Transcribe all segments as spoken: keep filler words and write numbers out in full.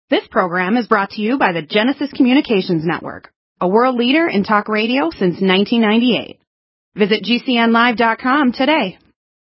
This program is brought to you by the Genesis Communications Network, a world leader in talk radio since nineteen ninety-eight. Visit G C N live dot com today.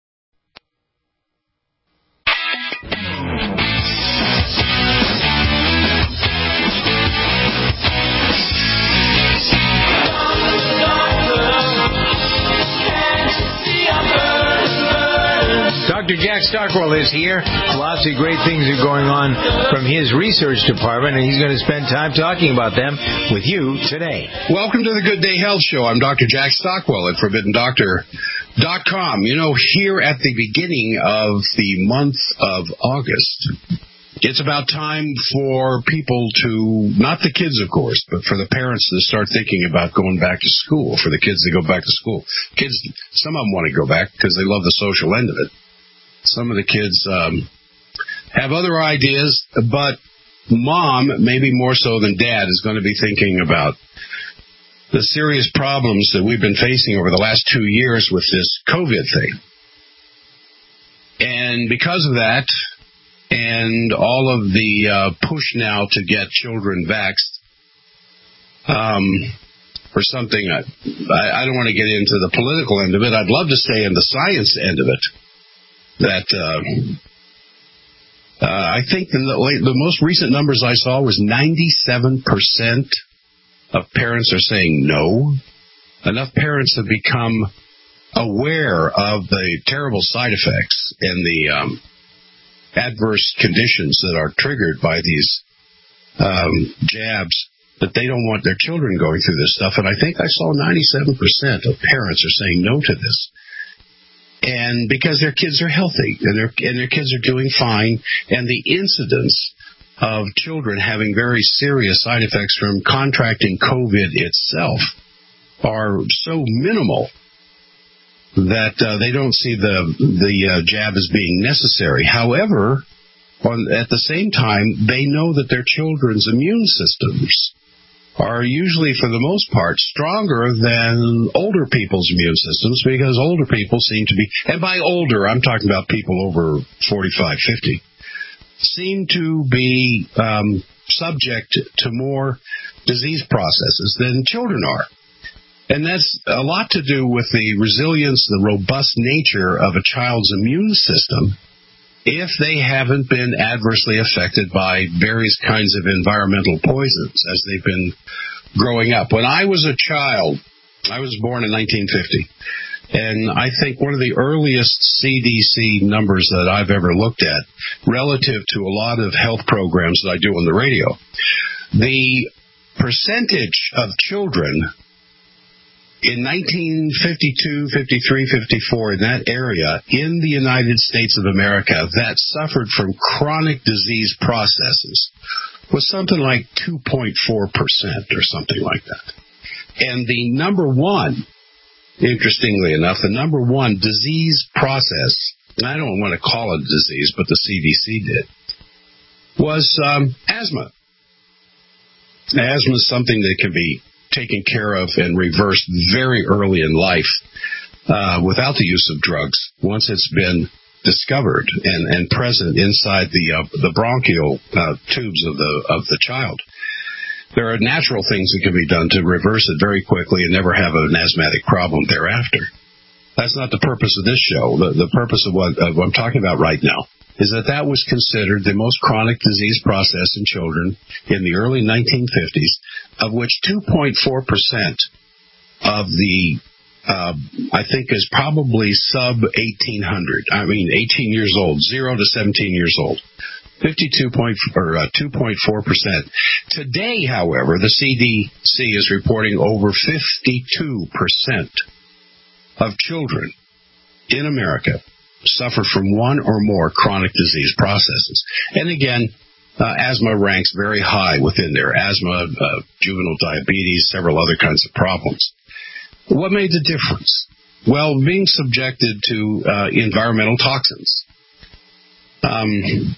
Doctor Jack Stockwell is here. Lots of great things are going on from his research department, and he's going to spend time talking about them with you today. Welcome to the Good Day Health Show. I'm Doctor Jack Stockwell at forbidden doctor dot com. You know, here at the beginning of the month of August, it's about time for people to, not the kids, of course, but for the parents to start thinking about going back to school, for the kids to go back to school. Kids, some of them want to go back because they love the social end of it. Some of the kids um, have other ideas, but mom, maybe more so than dad, is going to be thinking about the serious problems that we've been facing over the last two years with this COVID thing. And because of that, and all of the uh, push now to get children vaxxed, um, for something, I, I don't want to get into the political end of it. I'd love to stay in the science end of it. That uh, uh, I think the, the most recent numbers I saw was ninety-seven percent of parents are saying no. Enough parents have become aware of the terrible side effects and the um, adverse conditions that are triggered by these um, jabs that they don't want their children going through this stuff. And I think I saw ninety-seven percent of parents are saying no to this. And because their kids are healthy and their and their kids are doing fine, and the incidence of children having very serious side effects from contracting COVID itself are so minimal that uh, they don't see the the uh, jab as being necessary. However, on, at the same time, they know that their children's immune systems are usually, for the most part, stronger than older people's immune systems, because older people seem to be, and by older, I'm talking about people over forty-five, fifty, seem to be um, subject to more disease processes than children are. And that's a lot to do with the resilience, the robust nature of a child's immune system if they haven't been adversely affected by various kinds of environmental poisons as they've been growing up. When I was a child, I was born in nineteen fifty, and I think one of the earliest C D C numbers that I've ever looked at relative to a lot of health programs that I do on the radio, the percentage of children in nineteen fifty-two, fifty-three, fifty-four, in that area, in the United States of America, that suffered from chronic disease processes was something like two point four percent or something like that. And the number one, interestingly enough, the number one disease process, and I don't want to call it a disease, but the C D C did, was um, asthma. Asthma is something that can be taken care of and reversed very early in life uh, without the use of drugs, once it's been discovered and, and present inside the uh, the bronchial uh, tubes of the of the child. There are natural things that can be done to reverse it very quickly and never have an asthmatic problem thereafter. That's not the purpose of this show. The, the purpose of what, uh, what I'm talking about right now is that that was considered the most chronic disease process in children in the early nineteen fifties, of which two point four percent of the, uh, I think, is probably sub eighteen hundred. I mean, eighteen years old, zero to seventeen years old. fifty-two point or uh, two point four percent. Today, however, the C D C is reporting over fifty-two percent of children in America suffer from one or more chronic disease processes. And again, uh, asthma ranks very high within there. Asthma, uh, juvenile diabetes, several other kinds of problems. What made the difference? Well, being subjected to uh, environmental toxins. Um,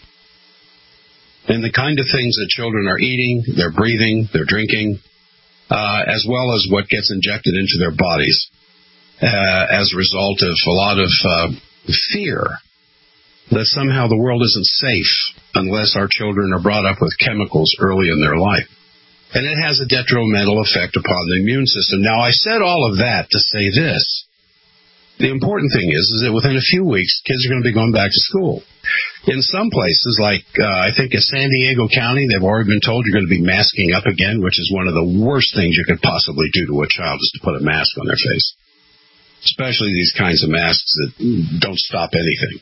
and the kind of things that children are eating, they're breathing, they're drinking, uh, as well as what gets injected into their bodies uh, as a result of a lot of uh, fear that somehow the world isn't safe unless our children are brought up with chemicals early in their life. And it has a detrimental effect upon the immune system. Now, I said all of that to say this. The important thing is, is that within a few weeks, kids are going to be going back to school. In some places, like uh, I think in San Diego County, they've already been told you're going to be masking up again, which is one of the worst things you could possibly do to a child is to put a mask on their face, especially these kinds of masks that don't stop anything.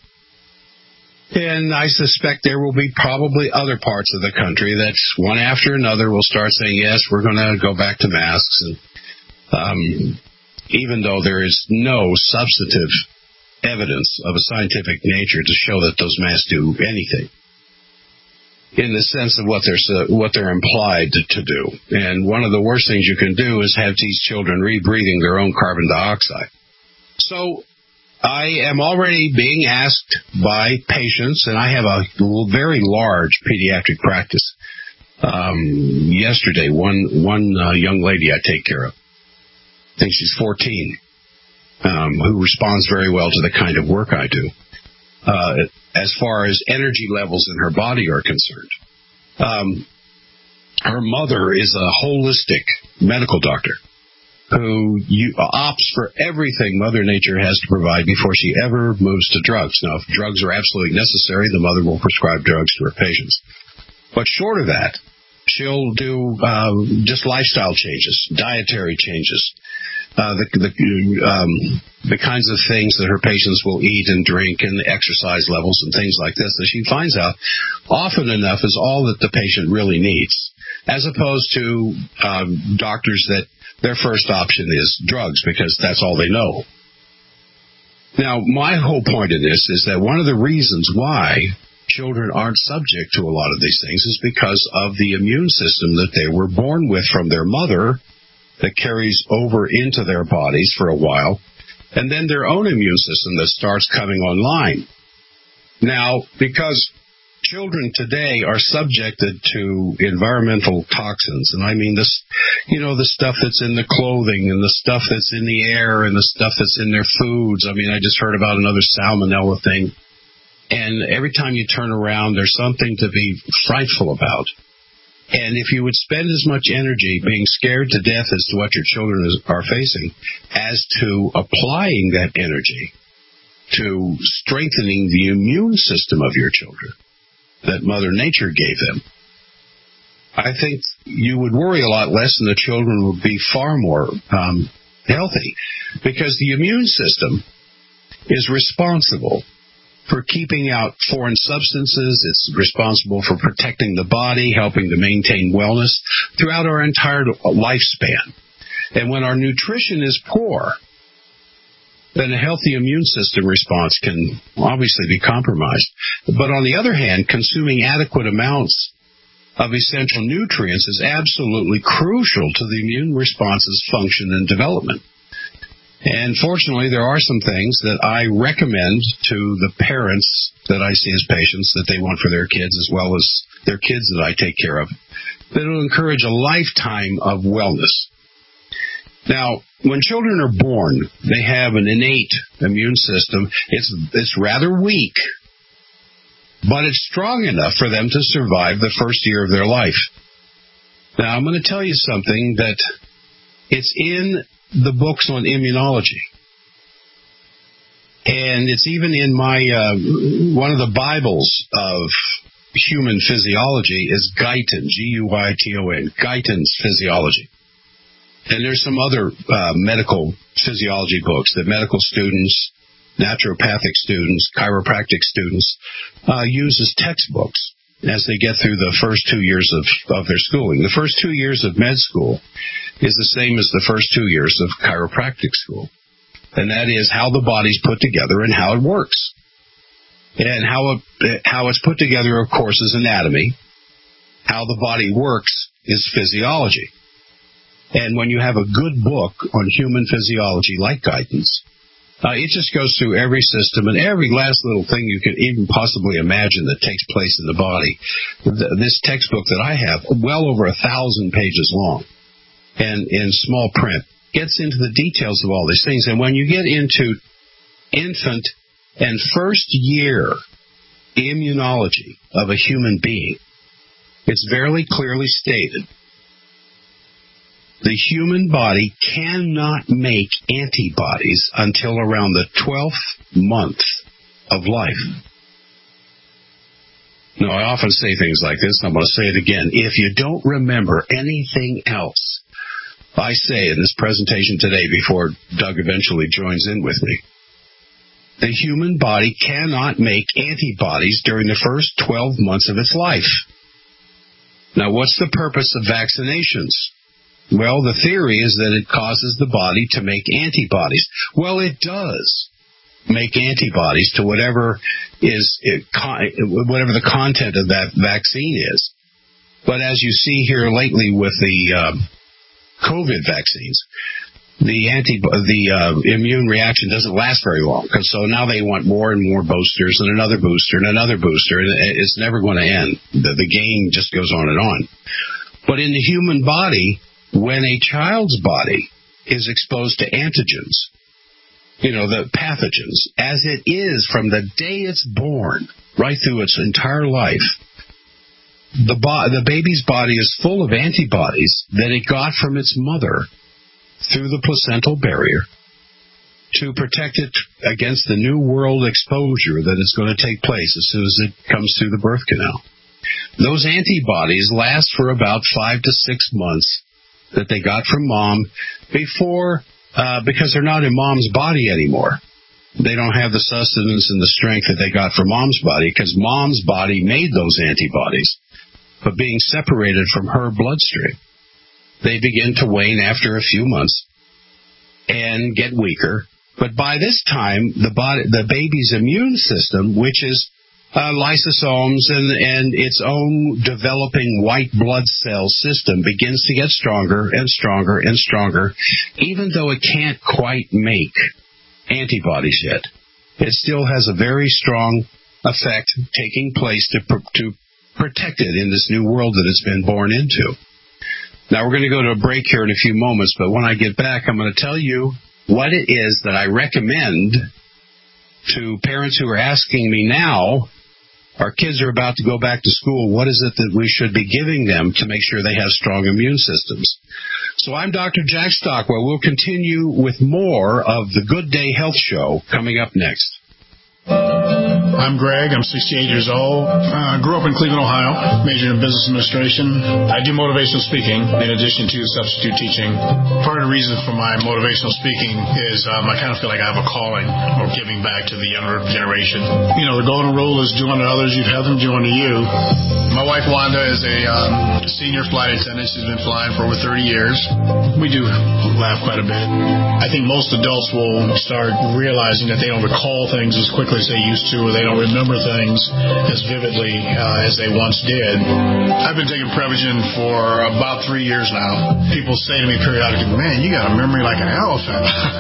And I suspect there will be probably other parts of the country that one after another will start saying, yes, we're going to go back to masks. And um, even though there is no substantive evidence of a scientific nature to show that those masks do anything in the sense of what they're, what they're implied to do. And one of the worst things you can do is have these children rebreathing their own carbon dioxide. So I am already being asked by patients, and I have a very large pediatric practice. Um, yesterday, one one uh, young lady I take care of, I think she's fourteen, um, who responds very well to the kind of work I do, uh, as far as energy levels in her body are concerned. Um, her mother is a holistic medical doctor who you, opts for everything Mother Nature has to provide before she ever moves to drugs. Now, if drugs are absolutely necessary, the mother will prescribe drugs to her patients. But short of that, she'll do uh, just lifestyle changes, dietary changes, uh, the the, um, the kinds of things that her patients will eat and drink and the exercise levels and things like this that she finds out often enough is all that the patient really needs, as opposed to um, doctors that their first option is drugs because that's all they know. Now, my whole point of this is that one of the reasons why children aren't subject to a lot of these things is because of the immune system that they were born with from their mother that carries over into their bodies for a while, and then their own immune system that starts coming online. Now, because children today are subjected to environmental toxins, and I mean this, you know, the stuff that's in the clothing and the stuff that's in the air and the stuff that's in their foods. I mean, I just heard about another salmonella thing, and every time you turn around, there's something to be frightful about. And if you would spend as much energy being scared to death as to what your children is, are facing, as to applying that energy to strengthening the immune system of your children that Mother Nature gave them, I think you would worry a lot less and the children would be far more um, healthy, because the immune system is responsible for keeping out foreign substances. It's responsible for protecting the body, helping to maintain wellness throughout our entire lifespan. And when our nutrition is poor, then a healthy immune system response can obviously be compromised. But on the other hand, consuming adequate amounts of essential nutrients is absolutely crucial to the immune response's function and development. And fortunately, there are some things that I recommend to the parents that I see as patients that they want for their kids, as well as their kids that I take care of, that will encourage a lifetime of wellness. Now, when children are born, they have an innate immune system. It's it's rather weak, but it's strong enough for them to survive the first year of their life. Now, I'm going to tell you something that it's in the books on immunology, and it's even in my uh, one of the Bibles of human physiology is Guyton, G U I T O N, Guyton's Physiology. And there's some other uh, medical physiology books that medical students, naturopathic students, chiropractic students uh, use as textbooks as they get through the first two years of, of their schooling. The first two years of med school is the same as the first two years of chiropractic school. And that is how the body's put together and how it works. And how it, how it's put together, of course, is anatomy. How the body works is physiology. And when you have a good book on human physiology like Guyton's, uh, it just goes through every system and every last little thing you could even possibly imagine that takes place in the body. This textbook that I have, well over a thousand pages long, and in small print, gets into the details of all these things. And when you get into infant and first year immunology of a human being, it's very clearly stated. The human body cannot make antibodies until around the twelfth month of life. Now, I often say things like this, and I'm going to say it again. If you don't remember anything else I say in this presentation today before Doug eventually joins in with me, the human body cannot make antibodies during the first twelve months of its life. Now, what's the purpose of vaccinations? Well, the theory is that it causes the body to make antibodies. Well, it does make antibodies to whatever is it, whatever the content of that vaccine is. But as you see here lately with the uh, COVID vaccines, the anti the uh, immune reaction doesn't last very long. Because so now they want more and more boosters and another booster and another booster, and it's never going to end. The, the game just goes on and on. But in the human body, when a child's body is exposed to antigens, you know, the pathogens, as it is from the day it's born, right through its entire life, the, bo- the baby's body is full of antibodies that it got from its mother through the placental barrier to protect it against the new world exposure that is going to take place as soon as it comes through the birth canal. Those antibodies last for about five to six months that they got from mom before, uh, because they're not in mom's body anymore. They don't have the sustenance and the strength that they got from mom's body because mom's body made those antibodies. But being separated from her bloodstream, they begin to wane after a few months and get weaker. But by this time, the body, the baby's immune system, which is Uh, lysosomes and, and its own developing white blood cell system, begins to get stronger and stronger and stronger, even though it can't quite make antibodies yet. It still has a very strong effect taking place to, pr- to protect it in this new world that it's been born into. Now, we're going to go to a break here in a few moments, but when I get back, I'm going to tell you what it is that I recommend to parents who are asking me now, our kids are about to go back to school, what is it that we should be giving them to make sure they have strong immune systems? So I'm Doctor Jack Stockwell. We'll continue with more of the Good Day Health Show coming up next. I'm Greg. I'm sixty-eight years old. I uh, grew up in Cleveland, Ohio, majored in business administration. I do motivational speaking in addition to substitute teaching. Part of the reason for my motivational speaking is um, I kind of feel like I have a calling or giving back to the younger generation. You know, the golden rule is do unto others, you'd have them do unto you. My wife, Wanda, is a um, senior flight attendant. She's been flying for over thirty years. We do laugh quite a bit. I think most adults will start realizing that they don't recall things as quickly as they used to, or they don't remember things as vividly uh, as they once did. I've been taking Prevagen for about three years now. People say to me periodically, man, you got a memory like an elephant.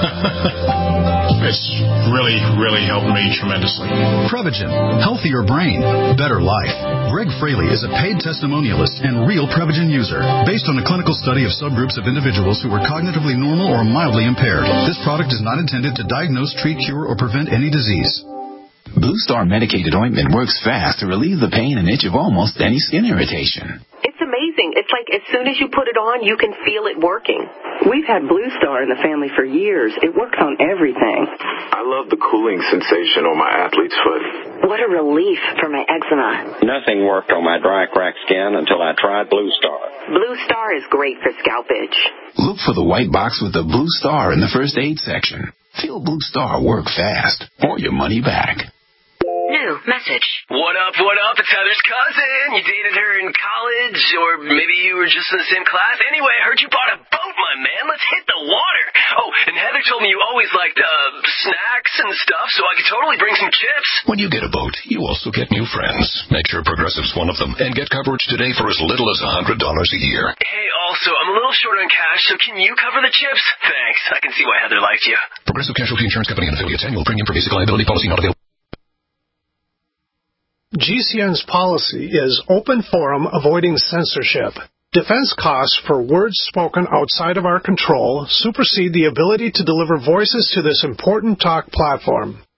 It's really, really helped me tremendously. Prevagen, healthier brain, better life. Greg Fraley is a paid testimonialist and real Prevagen user based on a clinical study of subgroups of individuals who were cognitively normal or mildly impaired. This product is not intended to diagnose, treat, cure, or prevent any disease. Blue Star medicated ointment works fast to relieve the pain and itch of almost any skin irritation. It's amazing. It's like as soon as you put it on, you can feel it working. We've had Blue Star in the family for years. It works on everything. I love the cooling sensation on my athlete's foot. What a relief for my eczema. Nothing worked on my dry, cracked skin until I tried Blue Star. Blue Star is great for scalp itch. Look for the white box with the Blue Star in the first aid section. Feel Blue Star work fast or your money back. New message. What up, what up? It's Heather's cousin. You dated her in college, or maybe you were just in the same class. Anyway, I heard you bought a boat, my man. Let's hit the water. Oh, and Heather told me you always liked uh, snacks and stuff, so I could totally bring some chips. When you get a boat, you also get new friends. Make sure Progressive's one of them, and get coverage today for as little as one hundred dollars a year. Hey, also, I'm a little short on cash, so can you cover the chips? Thanks. I can see why Heather liked you. Progressive Casualty Insurance Company and affiliates. Annual premium for basic liability policy not available. G C N's policy is open forum, avoiding censorship. Defense costs for words spoken outside of our control supersede the ability to deliver voices to this important talk platform.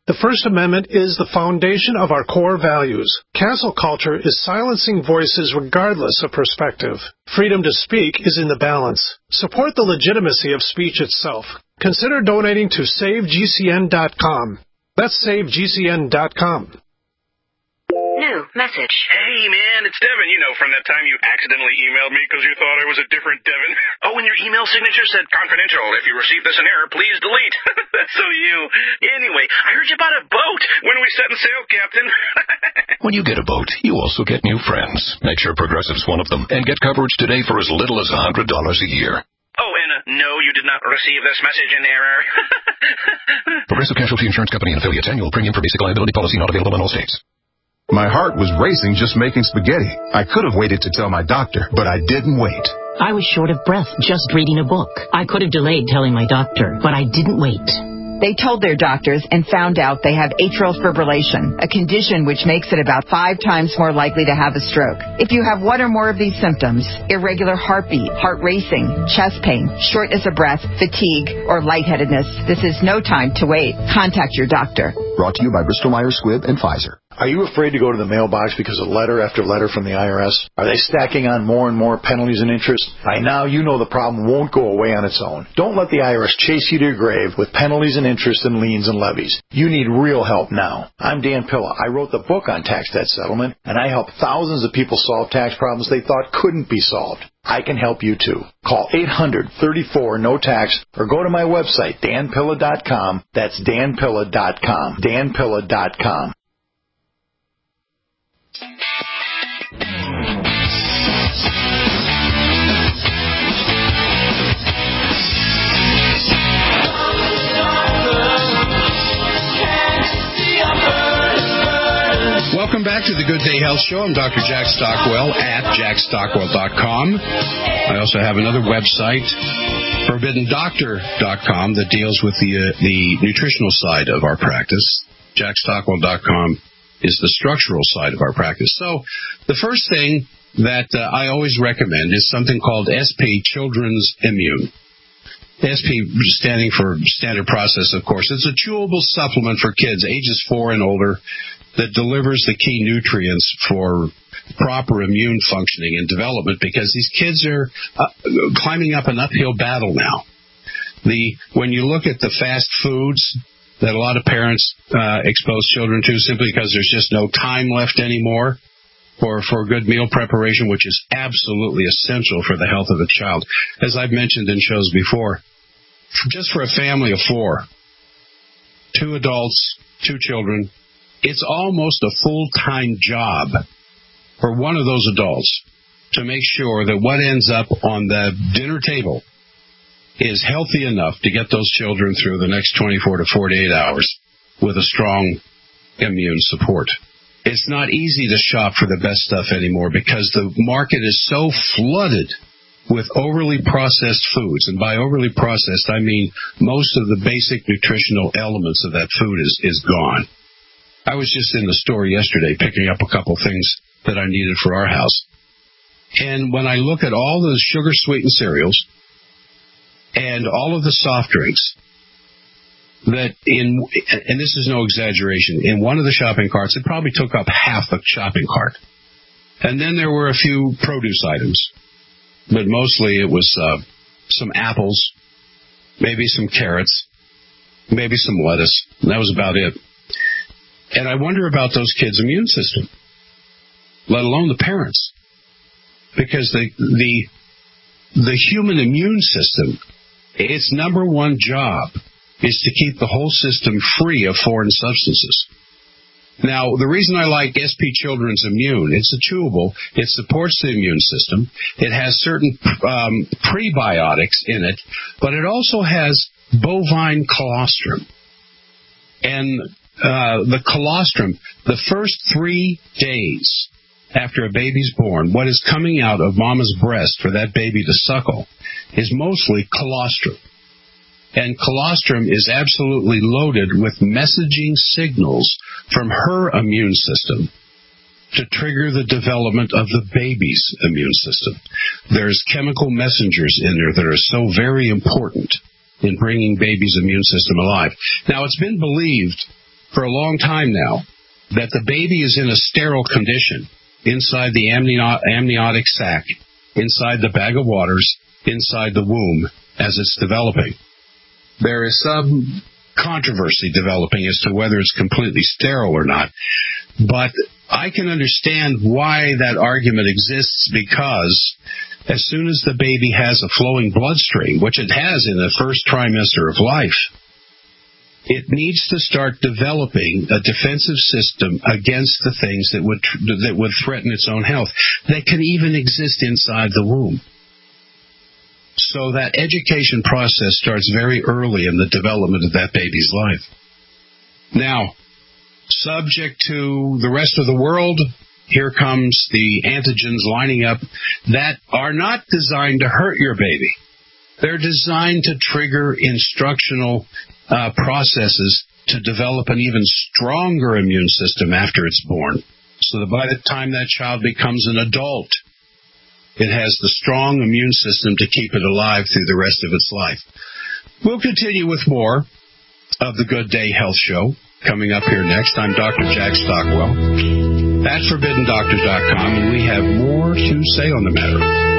The First Amendment is the foundation of our core values. Cancel culture is silencing voices regardless of perspective. Freedom to speak is in the balance. Support the legitimacy of speech itself. Consider donating to save G C N dot com. That's save G C N dot com. New message. Hey, man, it's Devin. You know, from that time you accidentally emailed me because you thought I was a different Devin. Oh, and your email signature said confidential. If you receive this in error, please delete. That's so you. Anyway, I heard you bought a boat. When are we setting sail, Captain? When you get a boat, you also get new friends. Make sure Progressive's one of them. And get coverage today for as little as one hundred dollars a year. Oh, and uh, no, you did not receive this message in error. Progressive Casualty Insurance Company and affiliates. Annual premium for basic liability policy not available in all states. My heart was racing just making spaghetti. I could have waited to tell my doctor, but I didn't wait. I was short of breath just reading a book. I could have delayed telling my doctor, but I didn't wait. They told their doctors and found out they have atrial fibrillation, a condition which makes it about five times more likely to have a stroke. If you have one or more of these symptoms, irregular heartbeat, heart racing, chest pain, shortness of breath, fatigue, or lightheadedness, this is no time to wait. Contact your doctor. Brought to you by Bristol Myers Squibb and Pfizer. Are you afraid to go to the mailbox because of letter after letter from the I R S? Are they stacking on more and more penalties and interest? By now, you know the problem won't go away on its own. Don't let the I R S chase you to your grave with penalties and interest and liens and levies. You need real help now. I'm Dan Pilla. I wrote the book on tax debt settlement, and I help thousands of people solve tax problems they thought couldn't be solved. I can help you too. Call eight hundred, thirty-four, no tax or go to my website, dan pilla dot com. That's dan pilla dot com. dan pilla dot com. Welcome back to the Good Day Health Show. I'm Doctor Jack Stockwell at jack stockwell dot com. I also have another website, forbidden doctor dot com, that deals with the uh, the nutritional side of our practice. jack stockwell dot com is the structural side of our practice. So the first thing that uh, I always recommend is something called S P Children's Immune. S P standing for Standard Process, of course. It's a chewable supplement for kids ages four and older that delivers the key nutrients for proper immune functioning and development, because these kids are uh, climbing up an uphill battle now. The when you look at the fast foods that a lot of parents uh, expose children to simply because there's just no time left anymore for, for good meal preparation, which is absolutely essential for the health of a child. As I've mentioned in shows before, just for a family of four, two adults, two children, it's almost a full-time job for one of those adults to make sure that what ends up on the dinner table is healthy enough to get those children through the next twenty-four to forty-eight hours with a strong immune support. It's not easy to shop for the best stuff anymore because the market is so flooded with overly processed foods. And by overly processed, I mean most of the basic nutritional elements of that food is, is gone. I was just in the store yesterday picking up a couple things that I needed for our house. And when I look at all those sugar-sweetened cereals and all of the soft drinks, that in, and this is no exaggeration, in one of the shopping carts, it probably took up half the shopping cart. And then there were a few produce items, but mostly it was uh, some apples, maybe some carrots, maybe some lettuce, and that was about it. And I wonder about those kids' immune system, let alone the parents, because the the the human immune system, its number one job is to keep the whole system free of foreign substances. Now, the reason I like S P Children's Immune, it's a chewable, it supports the immune system, it has certain um, prebiotics in it, but it also has bovine colostrum. And uh, the colostrum, the first three days after a baby's born, what is coming out of mama's breast for that baby to suckle is mostly colostrum. And colostrum is absolutely loaded with messaging signals from her immune system to trigger the development of the baby's immune system. There's chemical messengers in there that are so very important in bringing baby's immune system alive. Now, it's been believed for a long time now that the baby is in a sterile condition inside the amnio- amniotic sac, inside the bag of waters, inside the womb as it's developing. There is some controversy developing as to whether it's completely sterile or not, but I can understand why that argument exists, because as soon as the baby has a flowing bloodstream, which it has in the first trimester of life, it needs to start developing a defensive system against the things that would that would threaten its own health, that can even exist inside the womb. So that education process starts very early in the development of that baby's life. Now, subject to the rest of the world, here comes the antigens lining up that are not designed to hurt your baby. They're designed to trigger instructional uh, processes to develop an even stronger immune system after it's born, so that by the time that child becomes an adult, it has the strong immune system to keep it alive through the rest of its life. We'll continue with more of the Good Day Health Show coming up here next. I'm Doctor Jack Stockwell at forbidden doctors dot com, and we have more to say on the matter.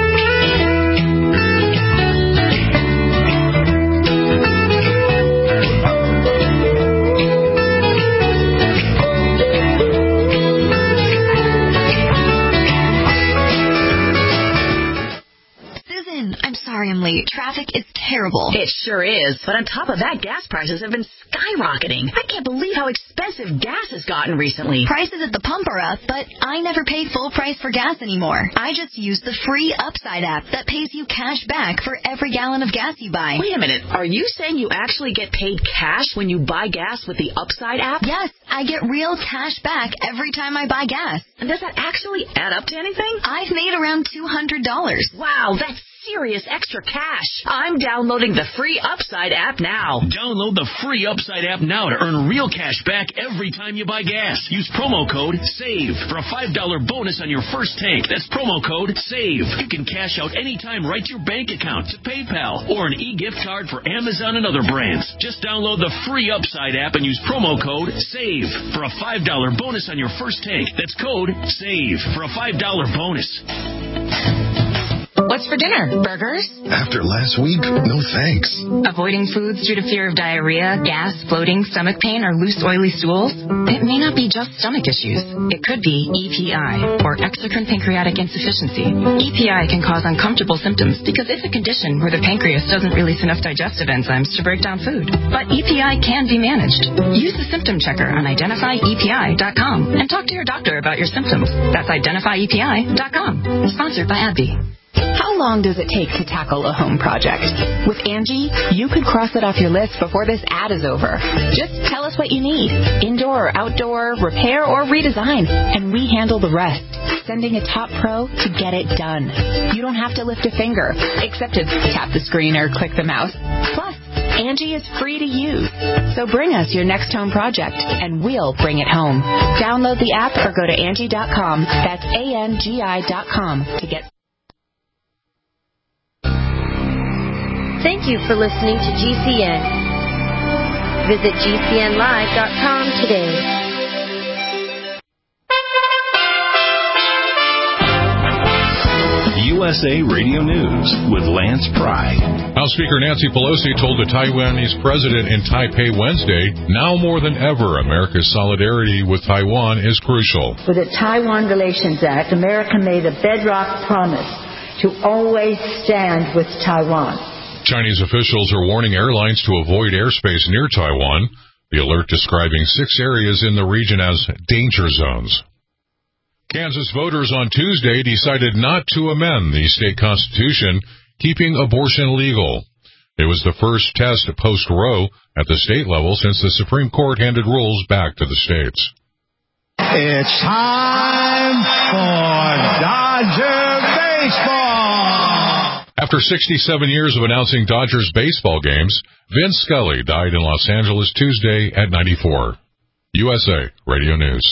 I'm sorry I'm late. Traffic is terrible. It sure is. But on top of that, gas prices have been skyrocketing. I can't believe how expensive gas has gotten recently. Prices at the pump are up, but I never pay full price for gas anymore. I just use the free Upside app that pays you cash back for every gallon of gas you buy. Wait a minute. Are you saying you actually get paid cash when you buy gas with the Upside app? Yes, I get real cash back every time I buy gas. And does that actually add up to anything? I've made around two hundred dollars. Wow, that's serious extra cash. I'm downloading the free Upside app now. Download the free Upside app now to earn real cash back every time you buy gas. Use promo code SAVE for a five dollars bonus on your first tank. That's promo code SAVE. You can cash out anytime right to your bank account, to PayPal, or an e-gift card for Amazon and other brands. Just download the free Upside app and use promo code SAVE for a five dollars bonus on your first tank. That's code SAVE for a five dollars bonus. What's for dinner? Burgers? After last week, no thanks. Avoiding foods due to fear of diarrhea, gas, bloating, stomach pain, or loose, oily stools? It may not be just stomach issues. It could be E P I, or exocrine pancreatic insufficiency. E P I can cause uncomfortable symptoms because it's a condition where the pancreas doesn't release enough digestive enzymes to break down food. But E P I can be managed. Use the symptom checker on identify E P I dot com and talk to your doctor about your symptoms. That's identify E P I dot com. Sponsored by AbbVie. How long does it take to tackle a home project? With Angie, you could cross it off your list before this ad is over. Just tell us what you need. Indoor or outdoor, repair or redesign. And we handle the rest. Sending a top pro to get it done. You don't have to lift a finger, except to tap the screen or click the mouse. Plus, Angie is free to use. So bring us your next home project, and we'll bring it home. Download the app or go to Angie dot com. That's A N G I dot com to get. Thank you for listening to G C N. Visit G C N live dot com today. U S A Radio News with Lance Pry. House Speaker Nancy Pelosi told the Taiwanese president in Taipei Wednesday, now more than ever, America's solidarity with Taiwan is crucial. With the Taiwan Relations Act, America made a bedrock promise to always stand with Taiwan. Chinese officials are warning airlines to avoid airspace near Taiwan, the alert describing six areas in the region as danger zones. Kansas voters on Tuesday decided not to amend the state constitution, keeping abortion legal. It was the first test post-Roe at the state level since the Supreme Court handed rules back to the states. It's time for Dodger baseball. After sixty-seven years of announcing Dodgers baseball games, Vince Scully died in Los Angeles Tuesday at ninety-four. U S A Radio News.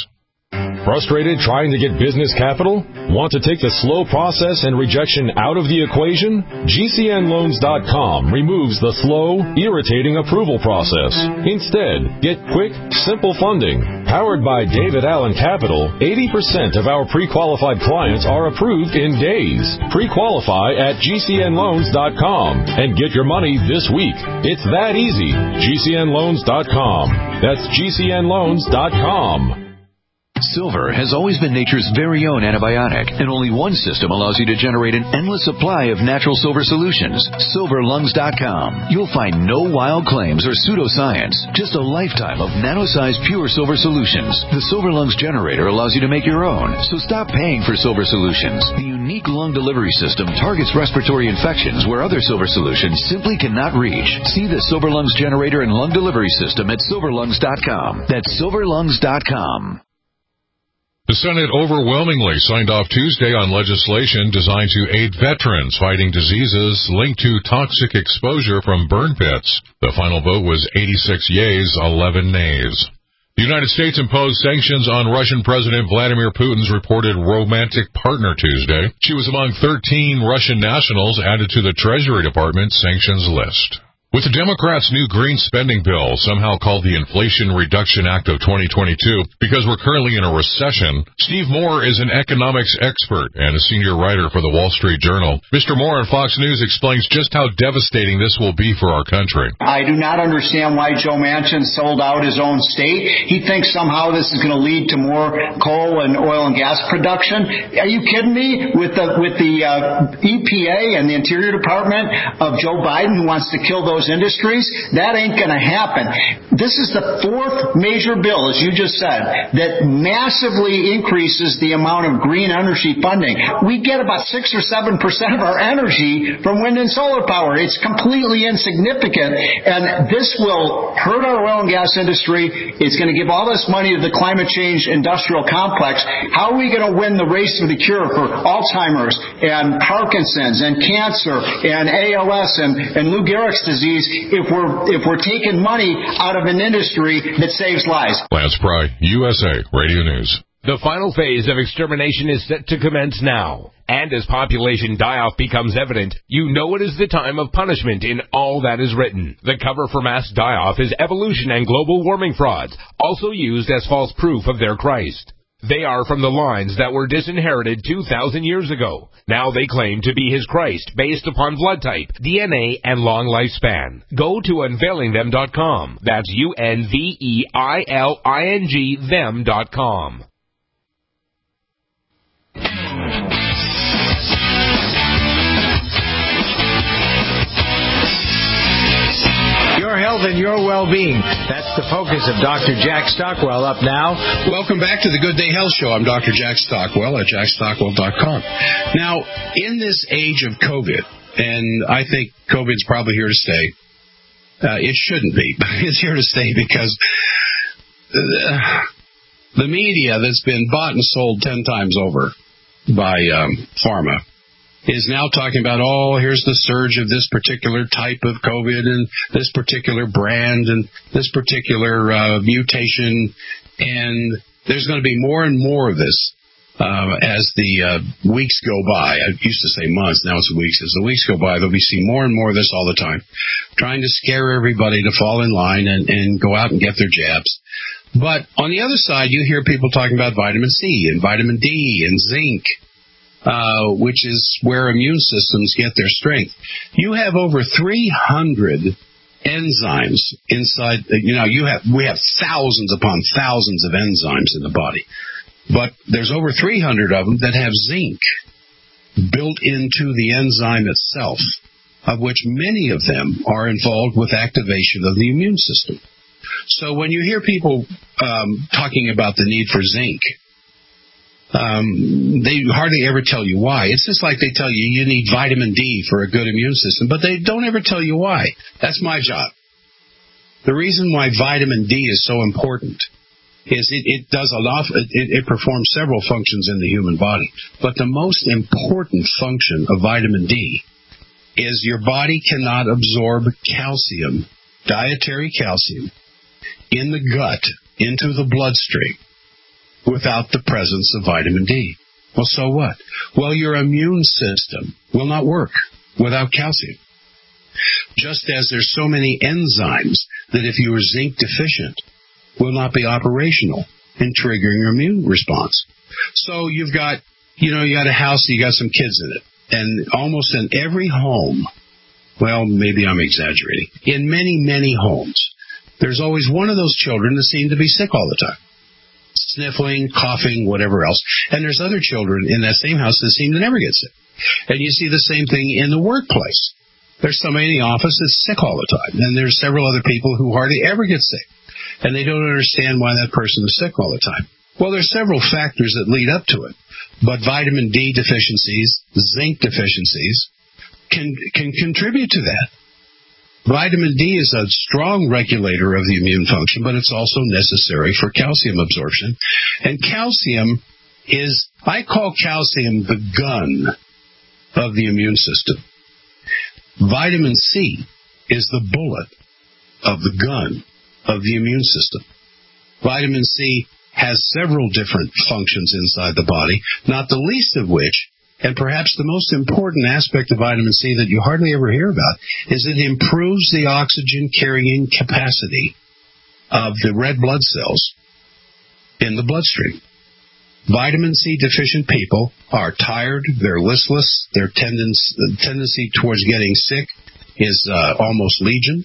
Frustrated trying to get business capital? Want to take the slow process and rejection out of the equation? G C N loans dot com removes the slow, irritating approval process. Instead, get quick, simple funding. Powered by David Allen Capital, eighty percent of our pre-qualified clients are approved in days. Pre-qualify at G C N loans dot com and get your money this week. It's that easy. G C N loans dot com. That's G C N loans dot com. Silver has always been nature's very own antibiotic, and only one system allows you to generate an endless supply of natural silver solutions. Silver Lungs dot com. You'll find no wild claims or pseudoscience, just a lifetime of nano-sized pure silver solutions. The Silver Lungs generator allows you to make your own, so stop paying for silver solutions. The unique lung delivery system targets respiratory infections where other silver solutions simply cannot reach. See the Silver Lungs generator and lung delivery system at Silver Lungs dot com. That's Silver Lungs dot com. The Senate overwhelmingly signed off Tuesday on legislation designed to aid veterans fighting diseases linked to toxic exposure from burn pits. The final vote was eighty-six yeas, eleven nays. The United States imposed sanctions on Russian President Vladimir Putin's reported romantic partner Tuesday. She was among thirteen Russian nationals added to the Treasury Department sanctions list. With the Democrats' new green spending bill, somehow called the Inflation Reduction Act of twenty twenty-two, because we're currently in a recession, Steve Moore is an economics expert and a senior writer for the Wall Street Journal. Mister Moore on Fox News explains just how devastating this will be for our country. I do not understand why Joe Manchin sold out his own state. He thinks somehow this is going to lead to more coal and oil and gas production. Are you kidding me? With the with the uh, E P A and the Interior Department of Joe Biden, who wants to kill those industries, that ain't going to happen. This is the fourth major bill, as you just said, that massively increases the amount of green energy funding. We get about six or seven percent of our energy from wind and solar power. It's completely insignificant, and this will hurt our oil and gas industry. It's going to give all this money to the climate change industrial complex. How are we going to win the race for the cure for Alzheimer's and Parkinson's and cancer and A L S and, and Lou Gehrig's disease if we're if we're taking money out of an industry that saves lives? Lance Pry, U S A Radio News. The final phase of extermination is set to commence now. And as population die-off becomes evident, you know it is the time of punishment in all that is written. The cover for mass die-off is evolution and global warming frauds, also used as false proof of their Christ. They are from the lines that were disinherited two thousand years ago. Now they claim to be his Christ based upon blood type, D N A, and long lifespan. Go to unveiling them dot com. That's U N V E I L I N G them dot com. Your health and your well-being. That's the focus of Doctor Jack Stockwell. Up now. Welcome back to the Good Day Health Show. I'm Doctor Jack Stockwell at jack stockwell dot com. Now, in this age of COVID, and I think COVID's probably here to stay, uh, it shouldn't be, but it's here to stay because the, the media that's been bought and sold ten times over by um, pharma is now talking about, oh, here's the surge of this particular type of COVID and this particular brand and this particular uh, mutation, and there's going to be more and more of this uh, as the uh, weeks go by. I used to say months, now it's weeks. As the weeks go by, there'll be see more and more of this all the time, trying to scare everybody to fall in line and, and go out and get their jabs. But on the other side, you hear people talking about vitamin C and vitamin D and zinc, Uh, which is where immune systems get their strength. You have over three hundred enzymes inside. You know, you have we have thousands upon thousands of enzymes in the body, but there's over three hundred of them that have zinc built into the enzyme itself, of which many of them are involved with activation of the immune system. So when you hear people um, talking about the need for zinc, Um, they hardly ever tell you why. It's just like they tell you you need vitamin D for a good immune system, but they don't ever tell you why. That's my job. The reason why vitamin D is so important is it, it does a lot, it, it performs several functions in the human body. But the most important function of vitamin D is your body cannot absorb calcium, dietary calcium, in the gut into the bloodstream without the presence of vitamin D. Well, so what? Well, your immune system will not work without calcium. Just as there's so many enzymes that if you are zinc deficient, will not be operational in triggering your immune response. So you've got, you know, you got a house, you got some kids in it, and almost in every home, well, maybe I'm exaggerating, in many, many homes, there's always one of those children that seem to be sick all the time. Sniffling, coughing, whatever else. And there's other children in that same house that seem to never get sick. And you see the same thing in the workplace. There's somebody in the office that's sick all the time. And there's several other people who hardly ever get sick. And they don't understand why that person is sick all the time. Well, there's several factors that lead up to it. But vitamin D deficiencies, zinc deficiencies, can can contribute to that. Vitamin D is a strong regulator of the immune function, but it's also necessary for calcium absorption. And calcium is, I call calcium the gun of the immune system. Vitamin C is the bullet of the gun of the immune system. Vitamin C has several different functions inside the body, not the least of which, and perhaps the most important aspect of vitamin C that you hardly ever hear about, is it improves the oxygen carrying capacity of the red blood cells in the bloodstream. Vitamin C deficient people are tired, they're listless, their tendency, tendency towards getting sick is uh, almost legion.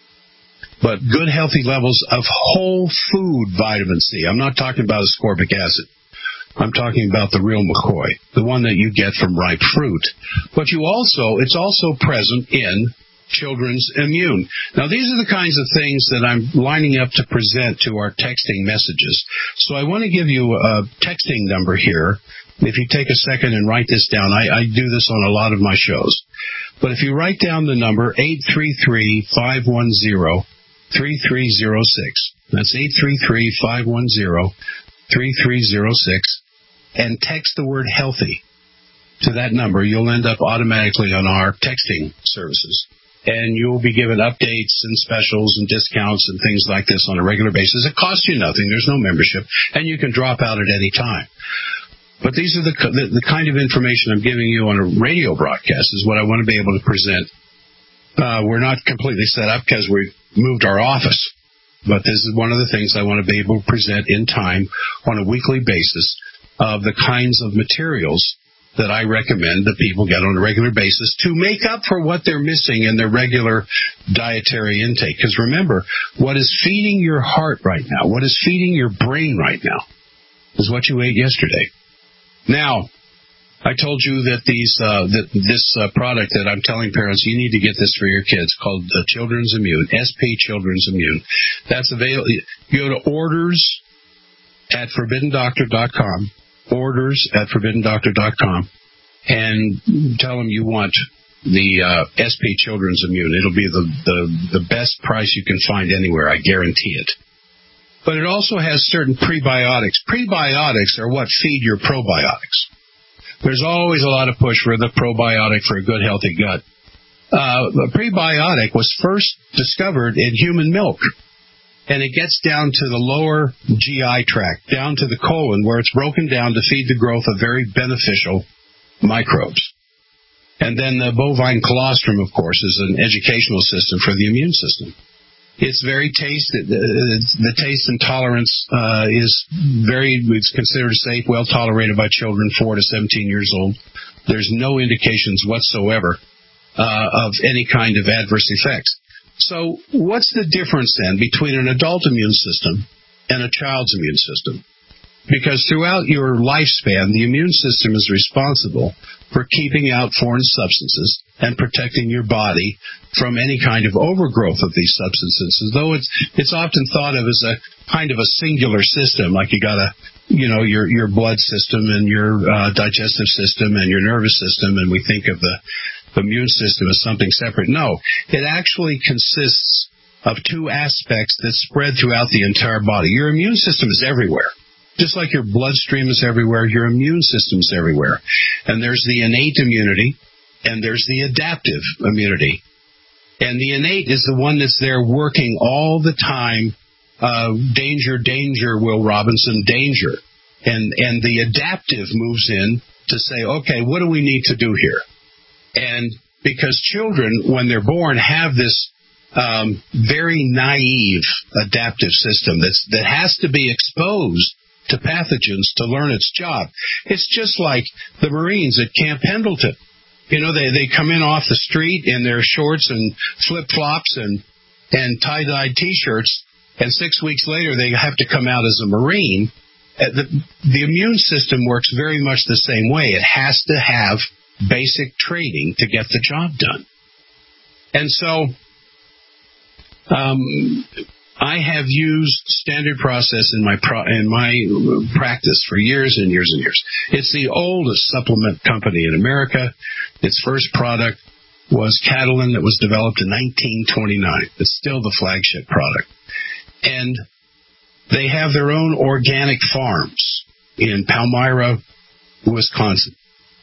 But good, healthy levels of whole food vitamin C. I'm not talking about ascorbic acid. I'm talking about the real McCoy, the one that you get from ripe fruit. But you also, it's also present in children's immune. Now, these are the kinds of things that I'm lining up to present to our texting messages. So I want to give you a texting number here. If you take a second and write this down, I, I do this on a lot of my shows. But if you write down the number eight three three, five one zero, three three zero six, that's eight three three, five one zero, three three zero six, and text the word healthy to that number, you'll end up automatically on our texting services. And you'll be given updates and specials and discounts and things like this on a regular basis. It costs you nothing. There's no membership. And you can drop out at any time. But these are the, the, the kind of information I'm giving you on a radio broadcast is what I want to be able to present. Uh, we're not completely set up because we moved our office. But this is one of the things I want to be able to present in time on a weekly basis of the kinds of materials that I recommend that people get on a regular basis to make up for what they're missing in their regular dietary intake. Because remember, what is feeding your heart right now, what is feeding your brain right now, is what you ate yesterday. Now, I told you that these uh, that this uh, product that I'm telling parents, you need to get this for your kids, called uh, Children's Immune, S P Children's Immune. That's available. You go to orders at forbidden doctor dot com. Orders at forbidden doctor dot com, and tell them you want the uh, S P Children's Immune. It'll be the, the, the best price you can find anywhere, I guarantee it. But it also has certain prebiotics. Prebiotics are what feed your probiotics. There's always a lot of push for the probiotic for a good, healthy gut. Uh, a prebiotic was first discovered in human milk. And it gets down to the lower G I tract, down to the colon, where it's broken down to feed the growth of very beneficial microbes. And then the bovine colostrum, of course, is an educational system for the immune system. It's very taste. The taste and tolerance uh, is very, it's considered safe, well tolerated by children four to seventeen years old. There's no indications whatsoever uh, of any kind of adverse effects. So what's the difference then between an adult immune system and a child's immune system? Because throughout your lifespan, the immune system is responsible for keeping out foreign substances and protecting your body from any kind of overgrowth of these substances. Though it's it's often thought of as a kind of a singular system, like you got a you know your your blood system and your uh, digestive system and your nervous system, and we think of the The immune system is something separate. No, it actually consists of two aspects that spread throughout the entire body. Your immune system is everywhere. Just like your bloodstream is everywhere, your immune system is everywhere. And there's the innate immunity, and there's the adaptive immunity. And the innate is the one that's there working all the time. Uh, danger, danger, Will Robinson, danger. And, and the adaptive moves in to say, okay, what do we need to do here? And because children, when they're born, have this um, very naive adaptive system that's, that has to be exposed to pathogens to learn its job. It's just like the Marines at Camp Pendleton. You know, they, they come in off the street in their shorts and flip-flops and, and tie-dyed T-shirts, and six weeks later they have to come out as a Marine. The, the immune system works very much the same way. It has to have basic training to get the job done. And so um, I have used standard process in my pro- in my practice for years and years and years. It's the oldest supplement company in America. Its first product was Catalin that was developed in nineteen twenty-nine. It's still the flagship product. And they have their own organic farms in Palmyra, Wisconsin,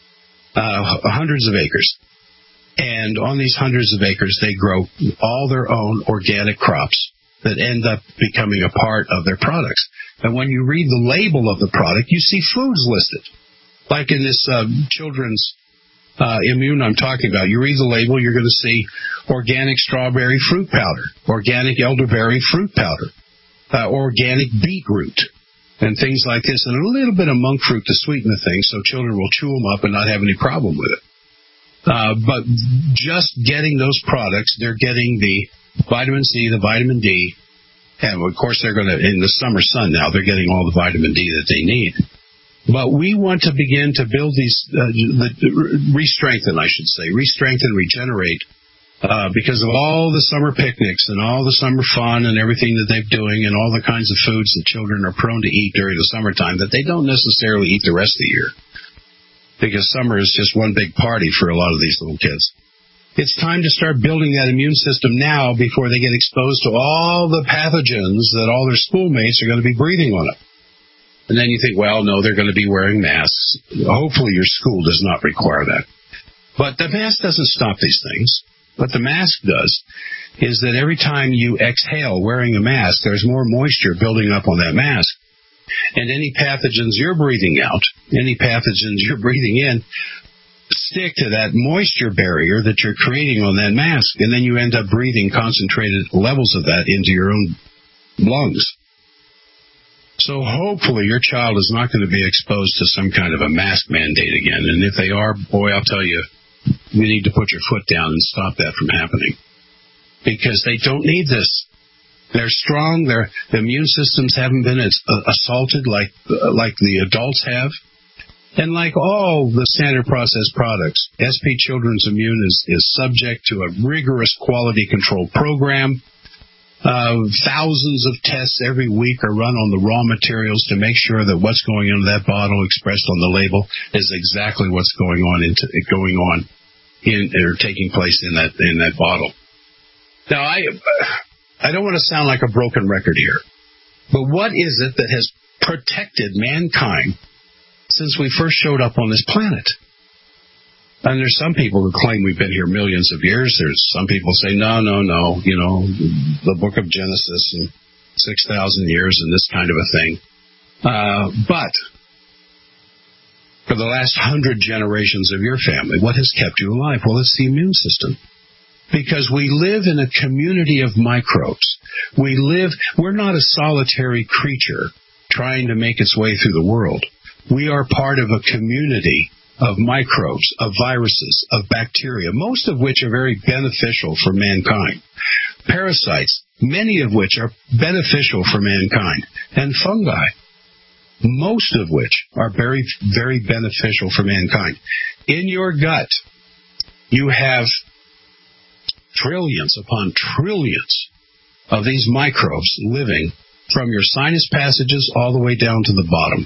uh, hundreds of acres. And on these hundreds of acres, they grow all their own organic crops that end up becoming a part of their products. And when you read the label of the product, you see foods listed. Like in this uh, children's uh, immune I'm talking about, you read the label, you're going to see organic strawberry fruit powder, organic elderberry fruit powder, Uh, organic beetroot, and things like this, and a little bit of monk fruit to sweeten the thing so children will chew them up and not have any problem with it. Uh, but just getting those products, they're getting the vitamin C, the vitamin D, and of course they're going to, in the summer sun now, they're getting all the vitamin D that they need. But we want to begin to build these, uh, the, re-strengthen, I should say, re-strengthen, regenerate, Uh, because of all the summer picnics and all the summer fun and everything that they're doing and all the kinds of foods that children are prone to eat during the summertime that they don't necessarily eat the rest of the year. Because summer is just one big party for a lot of these little kids. It's time to start building that immune system now before they get exposed to all the pathogens that all their schoolmates are going to be breathing on them. And then you think, well, no, they're going to be wearing masks. Hopefully your school does not require that. But the mask doesn't stop these things. What the mask does is that every time you exhale wearing a mask, there's more moisture building up on that mask. And any pathogens you're breathing out, any pathogens you're breathing in, stick to that moisture barrier that you're creating on that mask. And then you end up breathing concentrated levels of that into your own lungs. So hopefully your child is not going to be exposed to some kind of a mask mandate again. And if they are, boy, I'll tell you, you need to put your foot down and stop that from happening. Because they don't need this. They're strong. Their the immune systems haven't been as, uh, assaulted like uh, like the adults have. And like all the standard process products, S P Children's Immune is, is subject to a rigorous quality control program. Uh, thousands of tests every week are run on the raw materials to make sure that what's going into that bottle expressed on the label is exactly what's going on into going on in or taking place in that in that bottle. Now, I I don't want to sound like a broken record here, but what is it that has protected mankind since we first showed up on this planet? And there's some people who claim we've been here millions of years. There's some people say, no, no, no, you know, the book of Genesis and six thousand years and this kind of a thing. Uh, but for the last hundred generations of your family, what has kept you alive? Well, it's the immune system. Because we live in a community of microbes. We live, we're not a solitary creature trying to make its way through the world. We are part of a community of microbes, of viruses, of bacteria, most of which are very beneficial for mankind. Parasites, many of which are beneficial for mankind. And fungi, most of which are very, very beneficial for mankind. In your gut, you have trillions upon trillions of these microbes living from your sinus passages all the way down to the bottom.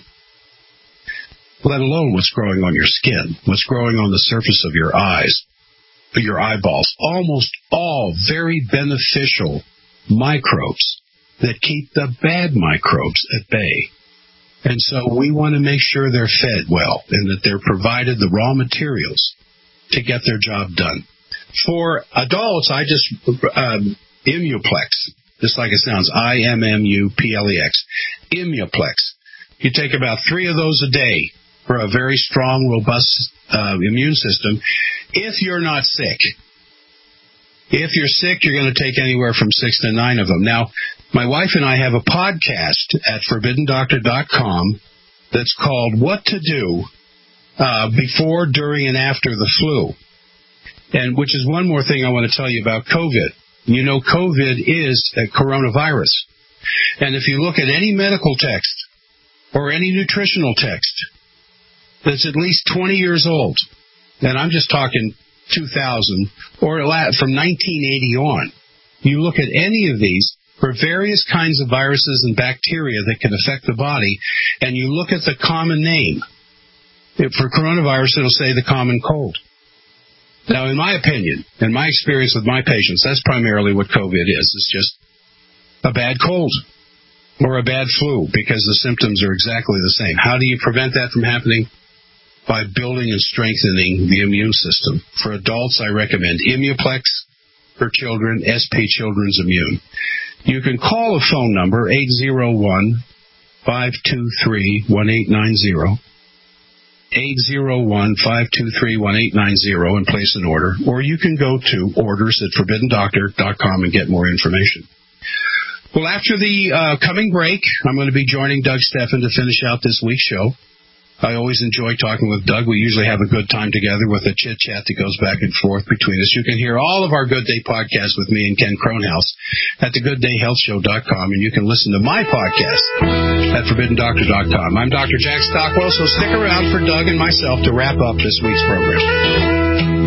Let alone what's growing on your skin, what's growing on the surface of your eyes, your eyeballs. Almost all very beneficial microbes that keep the bad microbes at bay. And so we want to make sure they're fed well and that they're provided the raw materials to get their job done. For adults, I just, um, Immuplex, just like it sounds, I M M U P L E X, Immuplex. You take about three of those a day for a very strong, robust uh, immune system if you're not sick. If you're sick, you're going to take anywhere from six to nine of them. Now, my wife and I have a podcast at forbidden doctor dot com that's called What to Do uh, Before, During, and After the Flu. And which is one more thing I want to tell you about COVID. You know, COVID is a coronavirus. And if you look at any medical text or any nutritional text that's at least twenty years old, and I'm just talking two thousand, or from nineteen eighty on, you look at any of these for various kinds of viruses and bacteria that can affect the body, and you look at the common name. For coronavirus, it'll say the common cold. Now, in my opinion, in my experience with my patients, that's primarily what COVID is. It's just a bad cold or a bad flu because the symptoms are exactly the same. How do you prevent that from happening? By building and strengthening the immune system. For adults, I recommend Immuplex. For children, S P Children's Immune. You can call a phone number, eight zero one, five two three, one eight nine zero. eight zero one, five two three, one eight nine zero and place an order. Or you can go to orders at forbidden doctor dot com and get more information. Well, after the uh, coming break, I'm going to be joining Doug Stephan to finish out this week's show. I always enjoy talking with Doug. We usually have a good time together with a chit-chat that goes back and forth between us. You can hear all of our Good Day podcasts with me and Ken Kronhaus at the good day health show dot com, and you can listen to my podcast at forbidden doctor dot com. I'm Doctor Jack Stockwell, so stick around for Doug and myself to wrap up this week's program.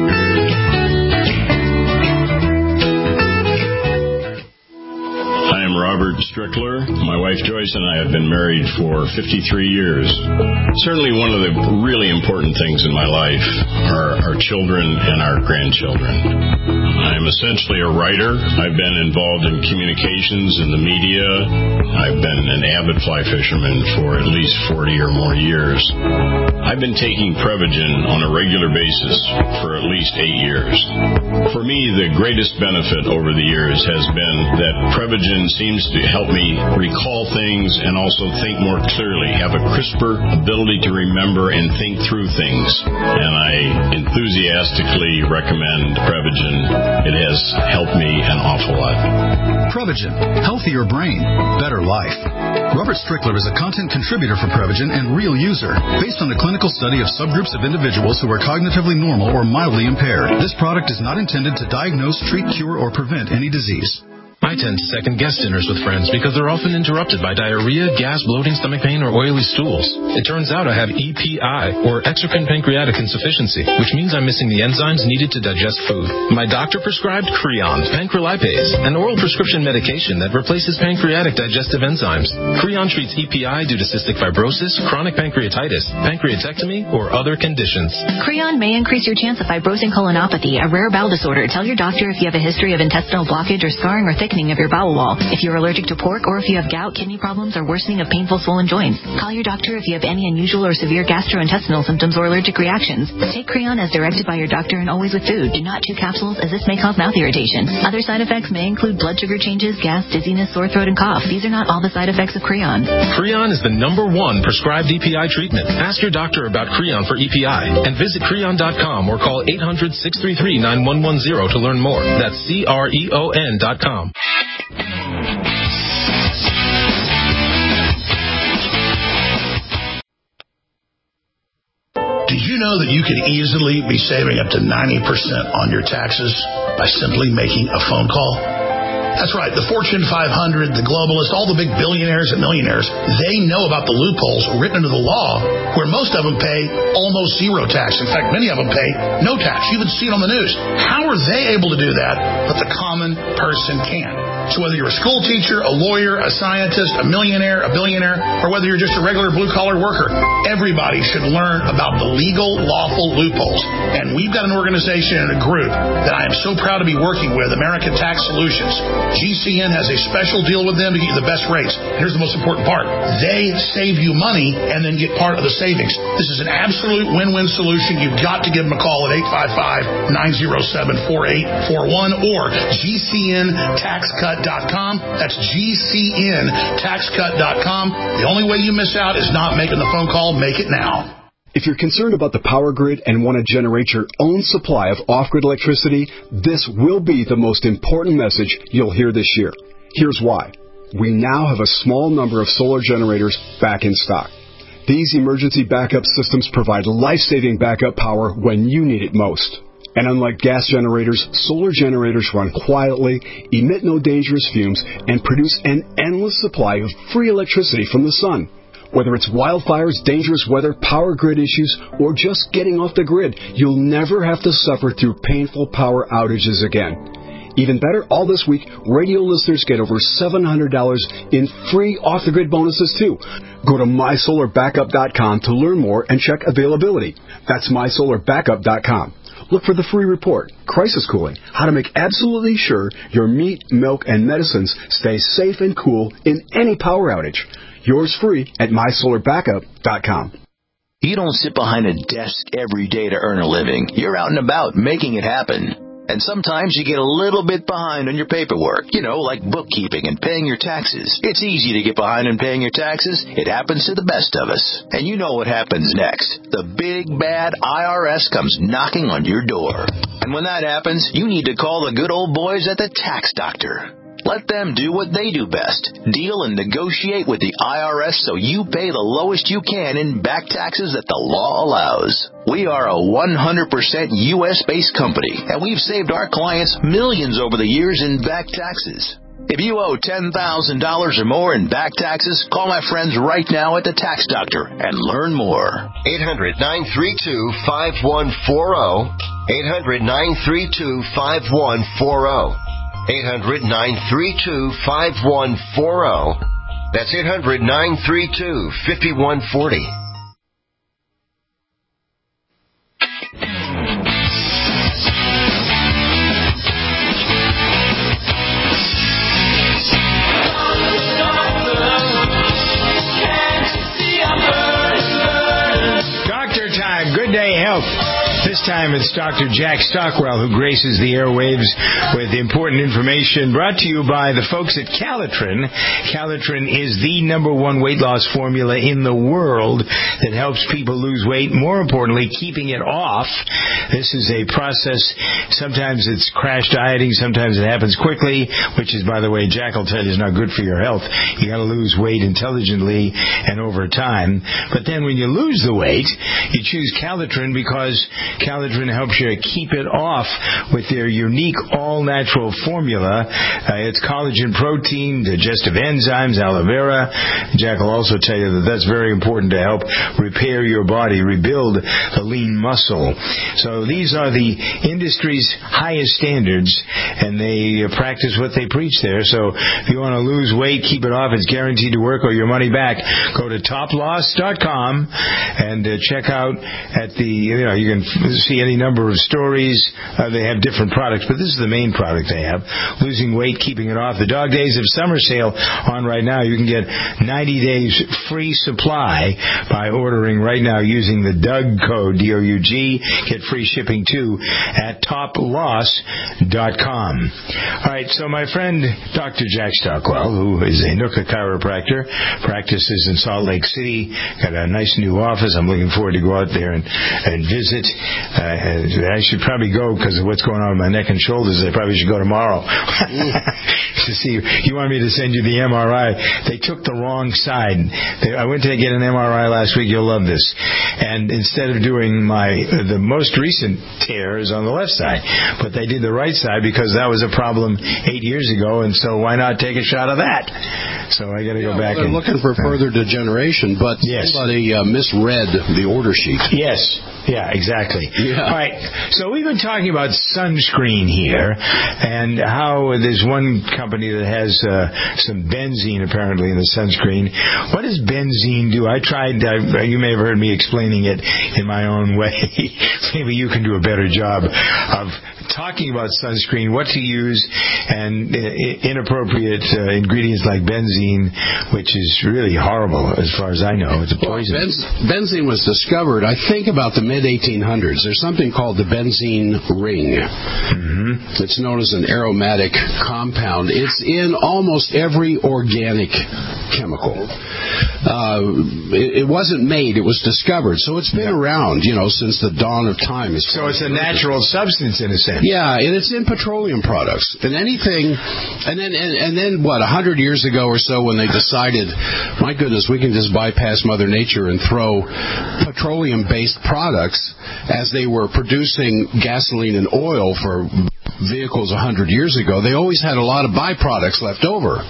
Robert Strickler. My wife Joyce and I have been married for fifty-three years. Certainly one of the really important things in my life are our children and our grandchildren. I'm essentially a writer. I've been involved in communications in the media. I've been an avid fly fisherman for at least forty or more years. I've been taking Prevagen on a regular basis for at least eight years. For me, the greatest benefit over the years has been that Prevagen seems to help me recall things and also think more clearly, have a crisper ability to remember and think through things. And I enthusiastically recommend Prevagen. It has helped me an awful lot. Prevagen. Healthier brain. Better life. Robert Strickler is a content contributor for Prevagen and real user, based on a clinical study of subgroups of individuals who are cognitively normal or mildly impaired. This product is not intended to diagnose, treat, cure, or prevent any disease. I tend to second-guess dinners with friends because they're often interrupted by diarrhea, gas, bloating, stomach pain, or oily stools. It turns out I have E P I, or exocrine pancreatic insufficiency, which means I'm missing the enzymes needed to digest food. My doctor prescribed Creon, pancrelipase, an oral prescription medication that replaces pancreatic digestive enzymes. Creon treats E P I due to cystic fibrosis, chronic pancreatitis, pancreatectomy, or other conditions. Creon may increase your chance of fibrosing colonopathy, a rare bowel disorder. Tell your doctor if you have a history of intestinal blockage or scarring or thickening of your bowel wall, if you're allergic to pork, or if you have gout, kidney problems, or worsening of painful swollen joints. Call your doctor if you have any unusual or severe gastrointestinal symptoms or allergic reactions. Take Creon as directed by your doctor and always with food. Do not chew capsules, as this may cause mouth irritation. Other side effects may include blood sugar changes, gas, dizziness, sore throat, and cough. These are not all the side effects of Creon. Creon is the number one prescribed E P I treatment. Ask your doctor about Creon for E P I and visit Creon dot com or call eight hundred, six three three, nine one one zero to learn more. That's C R E O N dot com. Did you know that you could easily be saving up to ninety percent on your taxes by simply making a phone call? That's right. The Fortune five hundred, the globalists, all the big billionaires and millionaires, they know about the loopholes written into the law where most of them pay almost zero tax. In fact, many of them pay no tax. You even see it on the news. How are they able to do that, but the common person can't? So whether you're a school teacher, a lawyer, a scientist, a millionaire, a billionaire, or whether you're just a regular blue-collar worker, everybody should learn about the legal, lawful loopholes. And we've got an organization and a group that I am so proud to be working with, American Tax Solutions. G C N has a special deal with them to get you the best rates. Here's the most important part. They save you money and then get part of the savings. This is an absolute win-win solution. You've got to give them a call at eight five five, nine zero seven, four eight four one or G C N tax cut cut dot com. That's G C N tax cut dot com. The only way you miss out is not making the phone call. Make it now. If you're concerned about the power grid and want to generate your own supply of off-grid electricity, this will be the most important message you'll hear this year. Here's why. We now have a small number of solar generators back in stock. These emergency backup systems provide life-saving backup power when you need it most. And unlike gas generators, solar generators run quietly, emit no dangerous fumes, and produce an endless supply of free electricity from the sun. Whether it's wildfires, dangerous weather, power grid issues, or just getting off the grid, you'll never have to suffer through painful power outages again. Even better, all this week, radio listeners get over seven hundred dollars in free off-the-grid bonuses, too. Go to my solar backup dot com to learn more and check availability. That's my solar backup dot com. Look for the free report, Crisis Cooling, how to make absolutely sure your meat, milk, and medicines stay safe and cool in any power outage. Yours free at my solar backup dot com. You don't sit behind a desk every day to earn a living. You're out and about making it happen. And sometimes you get a little bit behind on your paperwork, you know, like bookkeeping and paying your taxes. It's easy to get behind on paying your taxes. It happens to the best of us. And you know what happens next. The big, bad I R S comes knocking on your door. And when that happens, you need to call the good old boys at the Tax Doctor. Let them do what they do best. Deal and negotiate with the I R S so you pay the lowest you can in back taxes that the law allows. We are a one hundred percent U S-based company, and we've saved our clients millions over the years in back taxes. If you owe ten thousand dollars or more in back taxes, call my friends right now at the Tax Doctor and learn more. eight hundred, nine three two, five one four zero. eight hundred, nine three two, five one four zero. eight hundred, nine three two, five one four zero. That's eight hundred, nine three two, five one four zero. Doctor Time, Good Day Health. This time it's Doctor Jack Stockwell who graces the airwaves with important information brought to you by the folks at Calitrin. Calitrin is the number one weight loss formula in the world that helps people lose weight. More importantly, keeping it off. This is a process. Sometimes it's crash dieting. Sometimes it happens quickly, which is, by the way, Jack will tell you is not good for your health. You got to lose weight intelligently and over time. But then when you lose the weight, you choose Calitrin because Calitrin helps you keep it off with their unique all-natural formula. Uh, it's collagen protein, digestive enzymes, aloe vera. Jack will also tell you that that's very important to help repair your body, rebuild the lean muscle. So these are the industry's highest standards, and they uh, practice what they preach there. So if you want to lose weight, keep it off, it's guaranteed to work or your money back. Go to top loss dot com and uh, check out at the, you know, you can see any number of stories. Uh, they have different products, but this is the main product they have. Losing weight, keeping it off. The Dog Days of Summer sale on right now. You can get ninety days free supply by ordering right now using the Doug code, D O U G. Get free shipping too at top loss dot com. All right, so my friend Doctor Jack Stockwell, who is a Nooka chiropractor, practices in Salt Lake City, got a nice new office. I'm looking forward to go out there and, and visit. Uh, I should probably go because of what's going on with my neck and shoulders. I probably should go tomorrow to see. You want me to send you the M R I? They took the wrong side. They, I went to get an M R I last week. You'll love this. And instead of doing my uh, the most recent tear is on the left side, but they did the right side because that was a problem eight years ago. And so why not take a shot of that? So I got to yeah, go back. Well, they're and looking for further degeneration, but yes. somebody uh, misread the order sheet. Yes. Yeah, exactly. Yeah. All right. So we've been talking about sunscreen here and how there's one company that has uh, some benzene apparently in the sunscreen. What does benzene do? I tried, uh, you may have heard me explaining it in my own way. Maybe you can do a better job of talking about sunscreen, what to use, and uh, inappropriate uh, ingredients like benzene, which is really horrible as far as I know. It's a poison. Well, benz- benzene was discovered, I think, about the mid eighteen hundreds. There's something called the benzene ring. Mm-hmm. It's known as an aromatic compound. It's in almost every organic chemical. Uh, it, it wasn't made, it was discovered. So it's been yeah. around, you know, since the dawn of time. So it's a natural substance in a sense. Yeah, and it's in petroleum products. And anything, and then, and, and then what, a hundred years ago or so when they decided, my goodness, we can just bypass Mother Nature and throw petroleum-based products as they were producing gasoline and oil for vehicles a hundred years ago. They always had a lot of byproducts left over.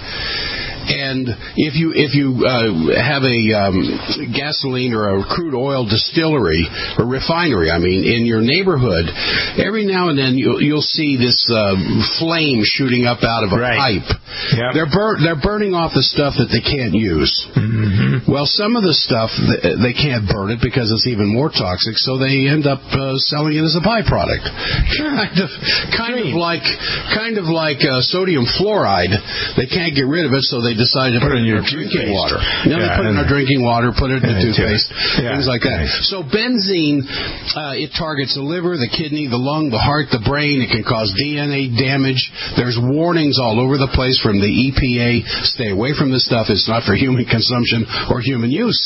And if you if you uh, have a um, gasoline or a crude oil distillery or refinery, I mean, in your neighborhood, every now and then you'll, you'll see this uh, flame shooting up out of a right. pipe. Yep. They're bur- they're burning off the stuff that they can't use. Mm-hmm. Well, some of the stuff they can't burn it because it's even more toxic, so they end up uh, selling it as a byproduct. kind of kind Green. of like kind of like uh, sodium fluoride. They can't get rid of it, so they decided to put, put it in your drinking water. You know, yeah, they put it in our drinking water, put it in the toothpaste, yeah, things like that. Nice. So benzene, uh, it targets the liver, the kidney, the lung, the heart, the brain. It can cause D N A damage. There's warnings all over the place from the E P A. Stay away from this stuff. It's not for human consumption or human use.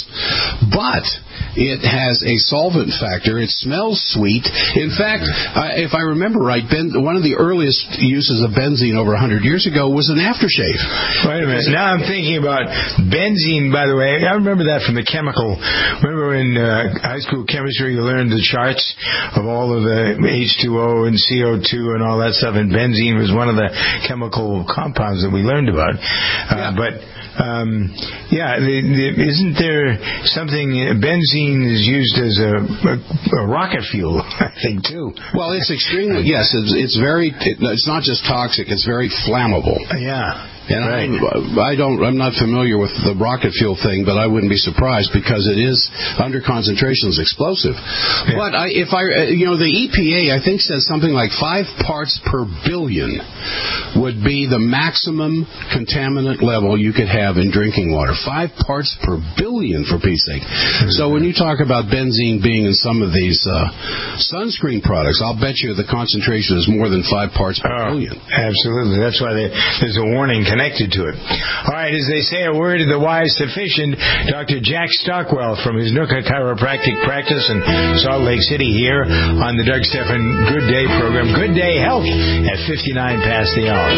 But it has a solvent factor. It smells sweet. In fact, uh, if I remember right, ben, one of the earliest uses of benzene over one hundred years ago was an aftershave. Wait a minute. Now I'm thinking about benzene, by the way. I remember that from the chemical. Remember in uh, high school chemistry you learned the charts of all of the H two O and C O two and all that stuff, and benzene was one of the chemical compounds that we learned about. Uh, yeah. But, um, yeah, the, the, isn't there something, benzene is used as a, a, a rocket fuel, I think, too. Well, it's extremely, yes, it's, it's very, it's not just toxic, it's very flammable. Yeah. And right. I, I don't, I'm not familiar with the rocket fuel thing, but I wouldn't be surprised because it is under concentration is explosive. Yeah. But I, if I, you know, the E P A I think says something like five parts per billion would be the maximum contaminant level you could have in drinking water. Five parts per billion, for Pete's sake. Mm-hmm. So when you talk about benzene being in some of these uh, sunscreen products, I'll bet you the concentration is more than five parts per oh, billion. Absolutely. That's why they, there's a warning connected to it. All right, as they say, a word of the wise sufficient. Doctor Jack Stockwell from his Nooka Chiropractic Practice in Salt Lake City here on the Doug Stephan Good Day program. Good Day Health at fifty-nine past the hour.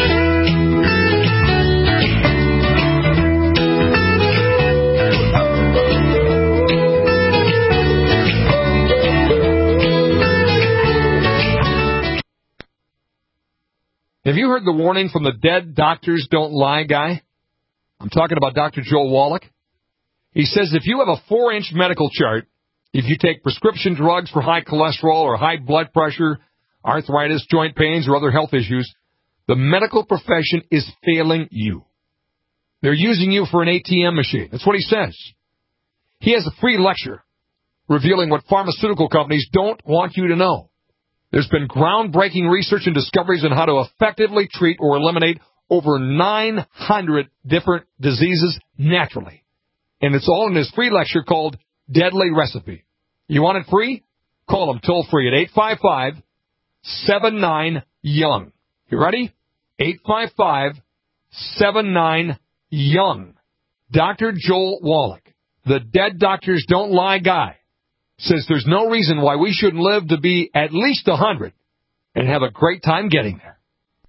Have you heard the warning from the Dead Doctors Don't Lie guy? I'm talking about Doctor Joel Wallach. He says if you have a four-inch medical chart, if you take prescription drugs for high cholesterol or high blood pressure, arthritis, joint pains, or other health issues, the medical profession is failing you. They're using you for an A T M machine. That's what he says. He has a free lecture revealing what pharmaceutical companies don't want you to know. There's been groundbreaking research and discoveries on how to effectively treat or eliminate over nine hundred different diseases naturally. And it's all in his free lecture called Deadly Recipe. You want it free? Call him toll free at eight five five, seven nine, young. You ready? eight five five, seven nine, young. Doctor Joel Wallach, the Dead Doctors Don't Lie guy, says there's no reason why we shouldn't live to be at least one hundred and have a great time getting there.